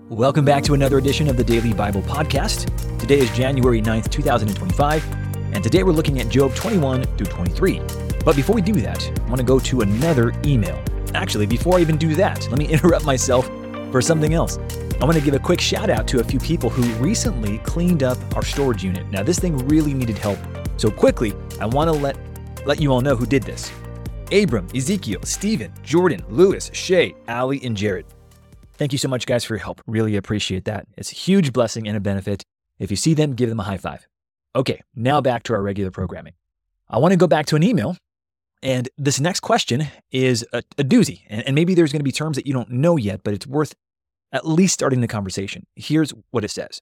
Welcome back to another edition of the Daily Bible Podcast. Today is January 9th, 2025, and today we're looking at Job 21 through 23. But before we do that, I want to go to another email. Actually, before I even do that, let me interrupt myself for something else. I want to give a quick shout out to a few people who recently cleaned up our storage unit. Now, this thing really needed help. So quickly, I want to let you all know who did this. Abram, Ezekiel, Stephen, Jordan, Lewis, Shay, Ali, and Jared. Thank you so much, guys, for your help. Really appreciate that. It's a huge blessing and a benefit. If you see them, give them a high five. Okay, now back to our regular programming. I want to go back to an email, and this next question is a doozy. And maybe there's going to be terms that you don't know yet, but it's worth at least starting the conversation. Here's what it says.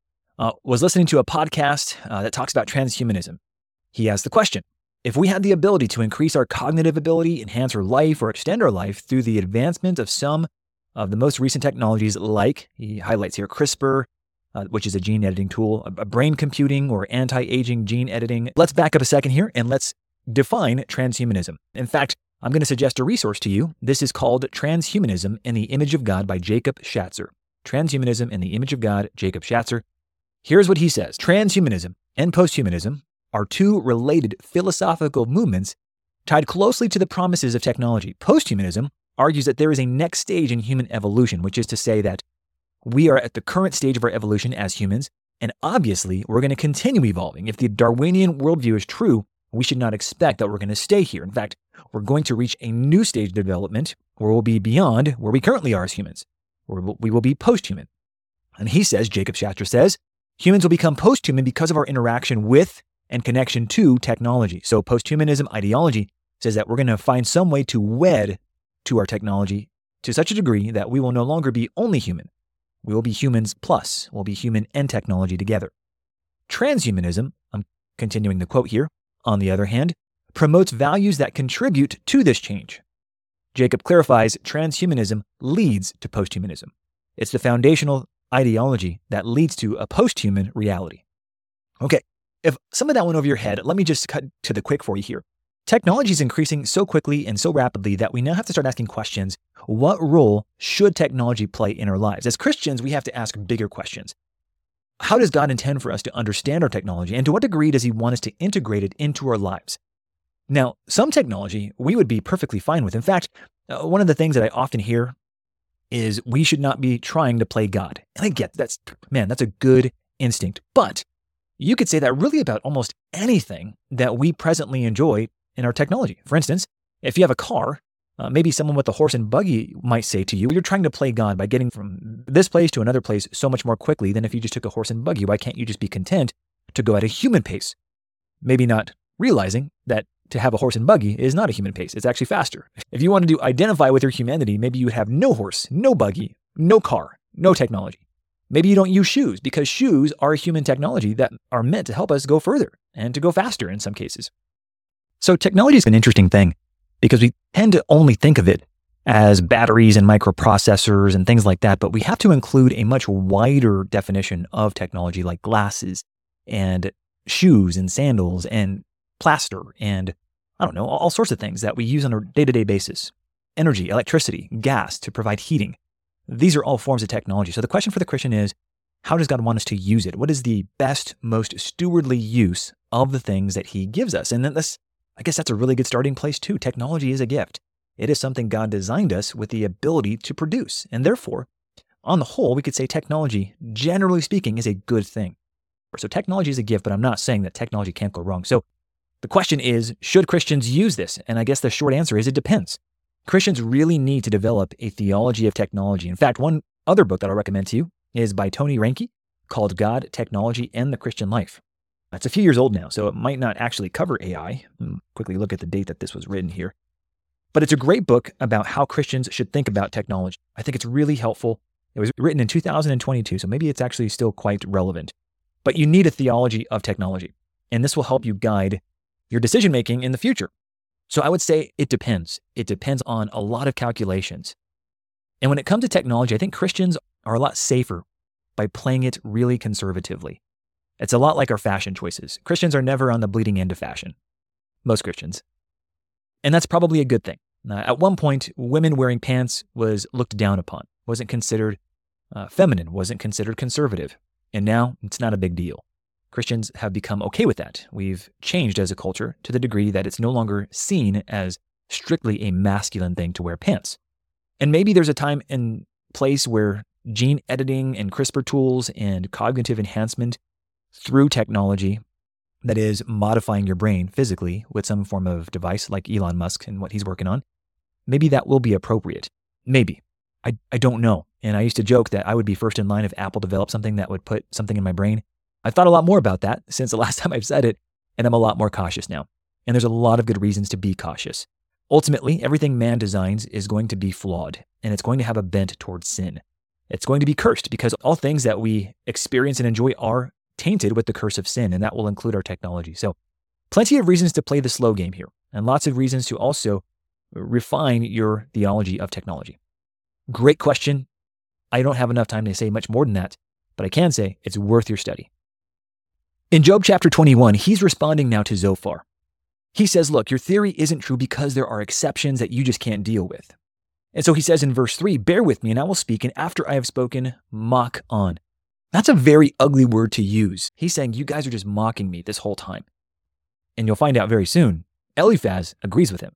Was listening to a podcast that talks about transhumanism. He asked the question, if we had the ability to increase our cognitive ability, enhance our life, or extend our life through the advancement of some of the most recent technologies like, he highlights here, CRISPR, which is a gene editing tool, a brain computing or anti-aging gene editing. Let's back up a second here and let's define transhumanism. In fact, I'm going to suggest a resource to you. This is called Transhumanism in the Image of God by Jacob Schatzer. Transhumanism in the Image of God, Jacob Schatzer. Here's what he says. Transhumanism and posthumanism are two related philosophical movements tied closely to the promises of technology. Posthumanism argues that there is a next stage in human evolution, which is to say that we are at the current stage of our evolution as humans, and obviously we're going to continue evolving. If the Darwinian worldview is true, we should not expect that we're going to stay here. In fact, we're going to reach a new stage of development where we'll be beyond where we currently are as humans, or we will be posthuman. And he says, Jacob Schatzer says, humans will become posthuman because of our interaction with and connection to technology. So posthumanism ideology says that we're going to find some way to wed to our technology to such a degree that we will no longer be only human. We will be humans plus. We'll be human and technology together. Transhumanism, I'm continuing the quote here, on the other hand, promotes values that contribute to this change. Jacob clarifies transhumanism leads to posthumanism. It's the foundational ideology that leads to a posthuman reality. Okay, if some of that went over your head, let me just cut to the quick for you here. Technology is increasing so quickly and so rapidly that we now have to start asking questions. What role should technology play in our lives? As Christians, we have to ask bigger questions. How does God intend for us to understand our technology, and to what degree does he want us to integrate it into our lives? Now, some technology we would be perfectly fine with. In fact, one of the things that I often hear is we should not be trying to play God. And I get that's a good instinct. But you could say that really about almost anything that we presently enjoy in our technology. For instance, if you have a car, maybe someone with a horse and buggy might say to you, you're trying to play God by getting from this place to another place so much more quickly than if you just took a horse and buggy. Why can't you just be content to go at a human pace? Maybe not realizing that to have a horse and buggy is not a human pace. It's actually faster. If you wanted to identify with your humanity, maybe you would have no horse, no buggy, no car, no technology. Maybe you don't use shoes because shoes are a human technology that are meant to help us go further and to go faster in some cases. So technology is an interesting thing because we tend to only think of it as batteries and microprocessors and things like that, but we have to include a much wider definition of technology like glasses and shoes and sandals and plaster and all sorts of things that we use on a day-to-day basis. Energy, electricity, gas to provide heating. These are all forms of technology. So the question for the Christian is, how does God want us to use it? What is the best, most stewardly use of the things that he gives us? And then I guess that's a really good starting place too. Technology is a gift. It is something God designed us with the ability to produce. And therefore, on the whole, we could say technology, generally speaking, is a good thing. So technology is a gift, but I'm not saying that technology can't go wrong. So the question is, should Christians use this? And I guess the short answer is it depends. Christians really need to develop a theology of technology. In fact, one other book that I'll recommend to you is by Tony Reinke called God, Technology, and the Christian Life. It's a few years old now, so it might not actually cover AI. Quickly look at the date that this was written here. But it's a great book about how Christians should think about technology. I think it's really helpful. It was written in 2022, so maybe it's actually still quite relevant. But you need a theology of technology, and this will help you guide your decision-making in the future. So I would say it depends. It depends on a lot of calculations. And when it comes to technology, I think Christians are a lot safer by playing it really conservatively. It's a lot like our fashion choices. Christians are never on the bleeding end of fashion. Most Christians. And that's probably a good thing. At one point, women wearing pants was looked down upon, wasn't considered feminine wasn't considered conservative, and now it's not a big deal. Christians have become okay with that. We've changed as a culture to the degree that it's no longer seen as strictly a masculine thing to wear pants. And maybe there's a time and place where gene editing and CRISPR tools and cognitive enhancement through technology, that is modifying your brain physically with some form of device like Elon Musk and what he's working on, maybe that will be appropriate. Maybe. I don't know. And I used to joke that I would be first in line if Apple developed something that would put something in my brain. I've thought a lot more about that since the last time I've said it, and I'm a lot more cautious now. And there's a lot of good reasons to be cautious. Ultimately, everything man designs is going to be flawed, and it's going to have a bent towards sin. It's going to be cursed because all things that we experience and enjoy are tainted with the curse of sin, and that will include our technology. So plenty of reasons to play the slow game here, and lots of reasons to also refine your theology of technology. Great question. I don't have enough time to say much more than that, but I can say it's worth your study. In Job chapter 21, he's responding now to Zophar. He says, look, your theory isn't true because there are exceptions that you just can't deal with. And so he says in verse 3, bear with me and I will speak, and after I have spoken, mock on. That's a very ugly word to use. He's saying, you guys are just mocking me this whole time. And you'll find out very soon, Eliphaz agrees with him.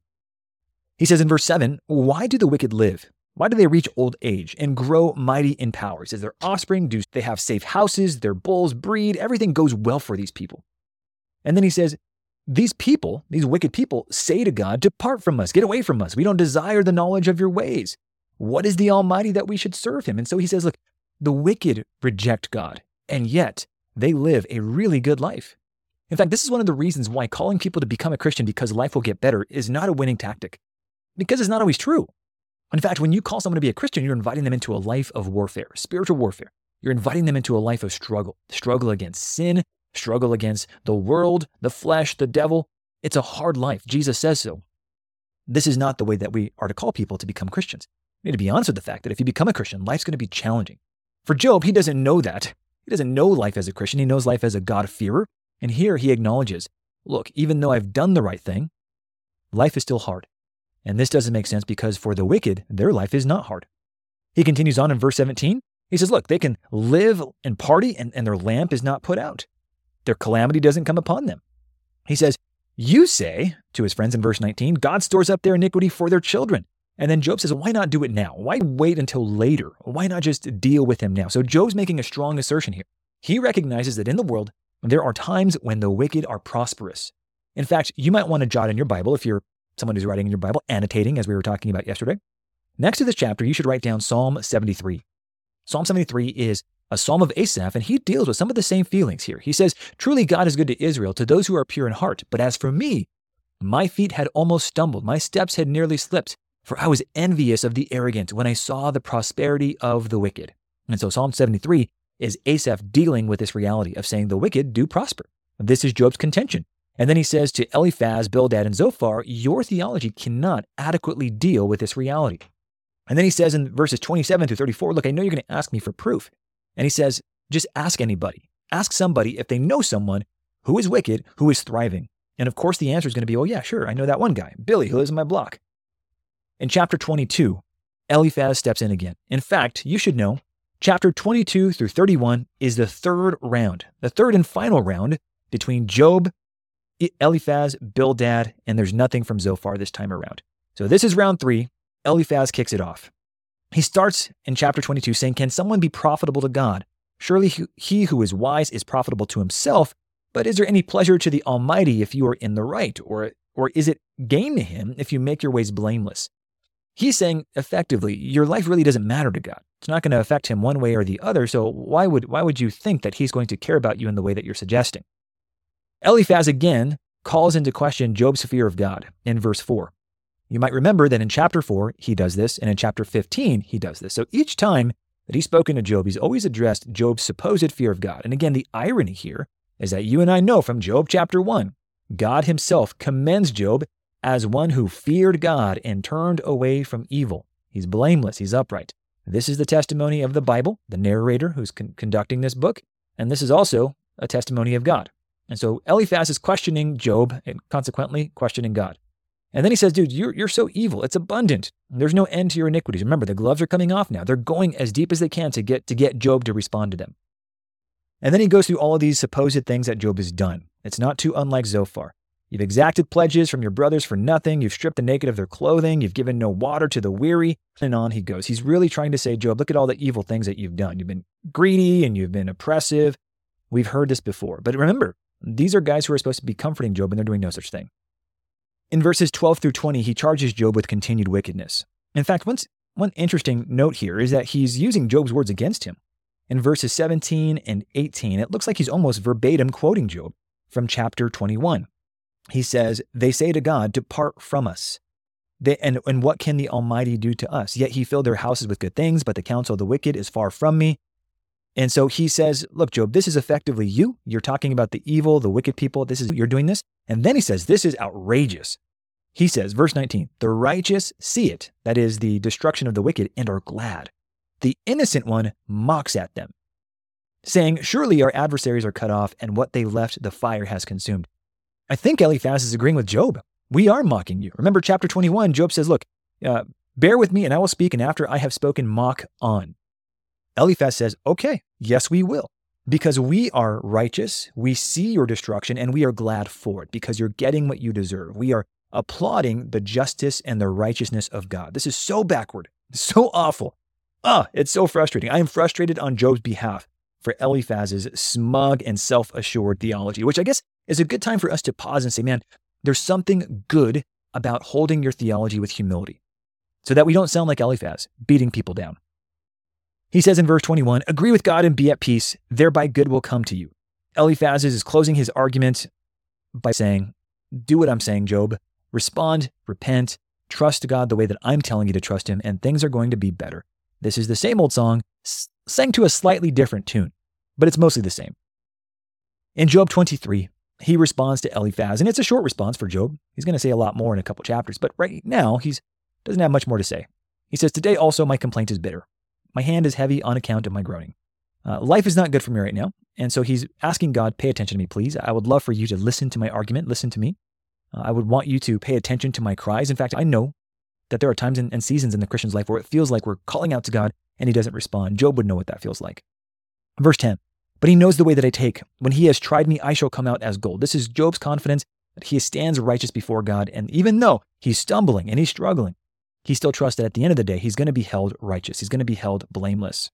He says in verse 7, why do the wicked live? Why do they reach old age and grow mighty in power? It says their offspring, do they have safe houses, their bulls breed, everything goes well for these people. And then he says, these people, these wicked people, say to God, depart from us, get away from us. We don't desire the knowledge of your ways. What is the Almighty that we should serve him? And so he says, look, the wicked reject God, and yet they live a really good life. In fact, this is one of the reasons why calling people to become a Christian because life will get better is not a winning tactic, because it's not always true. In fact, when you call someone to be a Christian, you're inviting them into a life of warfare, spiritual warfare. You're inviting them into a life of struggle against sin, struggle against the world, the flesh, the devil. It's a hard life. Jesus says so. This is not the way that we are to call people to become Christians. We need to be honest with the fact that if you become a Christian, life's going to be challenging. For Job, he doesn't know that. He doesn't know life as a Christian. He knows life as a God-fearer. And here he acknowledges, look, even though I've done the right thing, life is still hard. And this doesn't make sense because for the wicked, their life is not hard. He continues on in verse 17. He says, look, they can live and party and their lamp is not put out. Their calamity doesn't come upon them. He says, you say to his friends in verse 19, God stores up their iniquity for their children. And then Job says, why not do it now? Why wait until later? Why not just deal with him now? So Job's making a strong assertion here. He recognizes that in the world, there are times when the wicked are prosperous. In fact, you might want to jot in your Bible, if you're someone who's writing in your Bible, annotating, as we were talking about yesterday. Next to this chapter, you should write down Psalm 73. Psalm 73 is a psalm of Asaph, and he deals with some of the same feelings here. He says, truly God is good to Israel, to those who are pure in heart. But as for me, my feet had almost stumbled, my steps had nearly slipped, for I was envious of the arrogant when I saw the prosperity of the wicked. And so Psalm 73 is Asaph dealing with this reality of saying the wicked do prosper. This is Job's contention. And then he says to Eliphaz, Bildad, and Zophar, your theology cannot adequately deal with this reality. And then he says in verses 27 through 34, look, I know you're going to ask me for proof. And he says, just ask anybody. Ask somebody if they know someone who is wicked, who is thriving. And of course, the answer is going to be, oh yeah, sure, I know that one guy, Billy, who lives in my block. In chapter 22, Eliphaz steps in again. In fact, you should know, chapter 22 through 31 is the third round, the third and final round between Job, Eliphaz, Bildad, and there's nothing from Zophar this time around. So this is round 3. Eliphaz kicks it off. He starts in chapter 22 saying, can someone be profitable to God? Surely he who is wise is profitable to himself, but is there any pleasure to the Almighty if you are in the right? Or is it gain to him if you make your ways blameless? He's saying, effectively, your life really doesn't matter to God. It's not going to affect him one way or the other, so why would you think that he's going to care about you in the way that you're suggesting? Eliphaz again calls into question Job's fear of God in verse 4. You might remember that in chapter 4, he does this, and in chapter 15, he does this. So each time that he's spoken to Job, he's always addressed Job's supposed fear of God. And again, the irony here is that you and I know from Job chapter 1, God himself commends Job as one who feared God and turned away from evil. He's blameless, he's upright. This is the testimony of the Bible, the narrator who's conducting this book, and this is also a testimony of God. And so Eliphaz is questioning Job and consequently questioning God. And then he says, dude, you're so evil. It's abundant. There's no end to your iniquities. Remember, the gloves are coming off now. They're going as deep as they can to get Job to respond to them. And then he goes through all of these supposed things that Job has done. It's not too unlike Zophar. You've exacted pledges from your brothers for nothing. You've stripped the naked of their clothing. You've given no water to the weary. And on he goes. He's really trying to say, Job, look at all the evil things that you've done. You've been greedy and you've been oppressive. We've heard this before. But remember, these are guys who are supposed to be comforting Job, and they're doing no such thing. In verses 12 through 20, he charges Job with continued wickedness. In fact, one interesting note here is that he's using Job's words against him. In verses 17 and 18, it looks like he's almost verbatim quoting Job from chapter 21. He says, they say to God, depart from us. And what can the Almighty do to us? Yet he filled their houses with good things, but the counsel of the wicked is far from me. And so he says, look, Job, this is effectively you. You're talking about the evil, the wicked people. You're doing this. And then he says, this is outrageous. He says, verse 19, the righteous see it, that is the destruction of the wicked, and are glad. The innocent one mocks at them, saying, surely our adversaries are cut off, and what they left the fire has consumed. I think Eliphaz is agreeing with Job. We are mocking you. Remember chapter 21, Job says, look, bear with me and I will speak, and after I have spoken, mock on. Eliphaz says, okay, yes, we will. Because we are righteous, we see your destruction, and we are glad for it, because you're getting what you deserve. We are applauding the justice and the righteousness of God. This is so backward, so awful. It's so frustrating. I am frustrated on Job's behalf for Eliphaz's smug and self-assured theology, which I guess is a good time for us to pause and say, man, there's something good about holding your theology with humility so that we don't sound like Eliphaz, beating people down. He says in verse 21, agree with God and be at peace, thereby good will come to you. Eliphaz is closing his argument by saying, do what I'm saying, Job. Respond, repent, trust God the way that I'm telling you to trust him, and things are going to be better. This is the same old song, sang to a slightly different tune, but it's mostly the same. In Job 23, he responds to Eliphaz, and it's a short response for Job. He's going to say a lot more in a couple chapters, but right now he doesn't have much more to say. He says, today also my complaint is bitter. My hand is heavy on account of my groaning. Life is not good for me right now, and so he's asking God, pay attention to me, please. I would love for you to listen to my argument, listen to me. I would want you to pay attention to my cries. In fact, I know that there are times and seasons in the Christian's life where it feels like we're calling out to God and he doesn't respond. Job would know what that feels like. Verse 10, but he knows the way that I take. When he has tried me, I shall come out as gold. This is Job's confidence that he stands righteous before God. And even though he's stumbling and he's struggling, he still trusts that at the end of the day, he's going to be held righteous. He's going to be held blameless.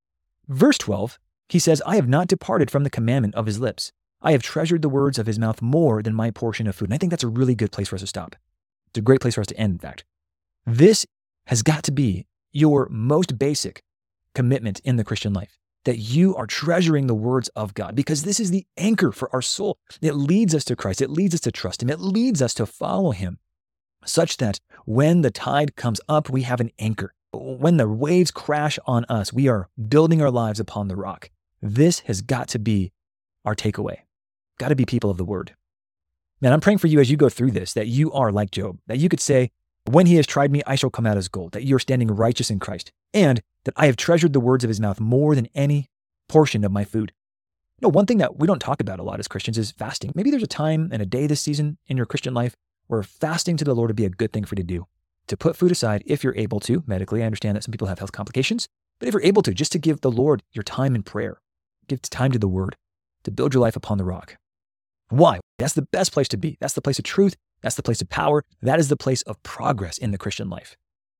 Verse 12, he says, I have not departed from the commandment of his lips. I have treasured the words of his mouth more than my portion of food. And I think that's a really good place for us to stop. It's a great place for us to end, in fact. This has got to be your most basic commitment in the Christian life, that you are treasuring the words of God, because this is the anchor for our soul. It leads us to Christ. It leads us to trust him. It leads us to follow him, such that when the tide comes up, we have an anchor. When the waves crash on us, we are building our lives upon the rock. This has got to be our takeaway. Got to be people of the word. Man, I'm praying for you as you go through this, that you are like Job, that you could say, when he has tried me, I shall come out as gold, that you're standing righteous in Christ, and that I have treasured the words of his mouth more than any portion of my food. You know, one thing that we don't talk about a lot as Christians is fasting. Maybe there's a time and a day this season in your Christian life where fasting to the Lord would be a good thing for you to do, to put food aside if you're able to. Medically, I understand that some people have health complications, but if you're able to, just to give the Lord your time in prayer, give time to the word, to build your life upon the rock. Why? That's the best place to be. That's the place of truth. That's the place of power. That is the place of progress in the Christian life.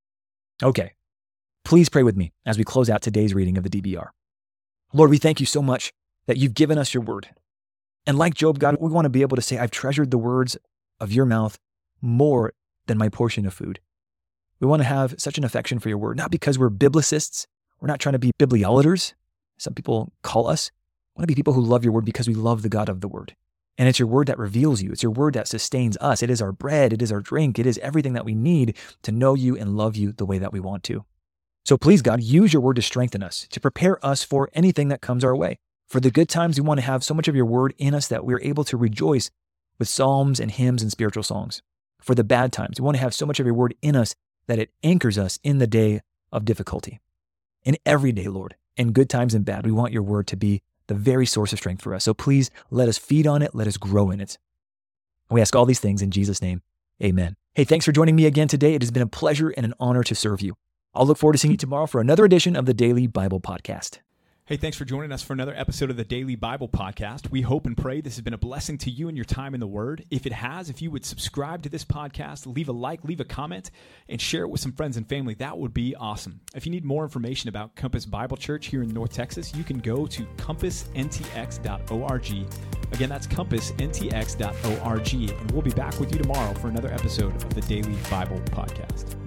Okay, please pray with me as we close out today's reading of the DBR. Lord, we thank you so much that you've given us your word. And like Job, God, we want to be able to say, I've treasured the words of your mouth more than my portion of food. We want to have such an affection for your word, not because we're biblicists. We're not trying to be bibliolaters. Some people call us. We want to be people who love your word because we love the God of the word. And it's your word that reveals you. It's your word that sustains us. It is our bread. It is our drink. It is everything that we need to know you and love you the way that we want to. So please, God, use your word to strengthen us, to prepare us for anything that comes our way. For the good times, we want to have so much of your word in us that we're able to rejoice with psalms and hymns and spiritual songs. For the bad times, we want to have so much of your word in us that it anchors us in the day of difficulty. In every day, Lord, in good times and bad, we want your word to be the very source of strength for us. So please let us feed on it. Let us grow in it. We ask all these things in Jesus' name. Amen. Hey, thanks for joining me again today. It has been a pleasure and an honor to serve you. I'll look forward to seeing you tomorrow for another edition of the Daily Bible Podcast. Hey, thanks for joining us for another episode of the Daily Bible Podcast. We hope and pray this has been a blessing to you and your time in the Word. If it has, if you would subscribe to this podcast, leave a like, leave a comment, and share it with some friends and family, that would be awesome. If you need more information about Compass Bible Church here in North Texas, you can go to compassntx.org. Again, that's compassntx.org, and we'll be back with you tomorrow for another episode of the Daily Bible Podcast.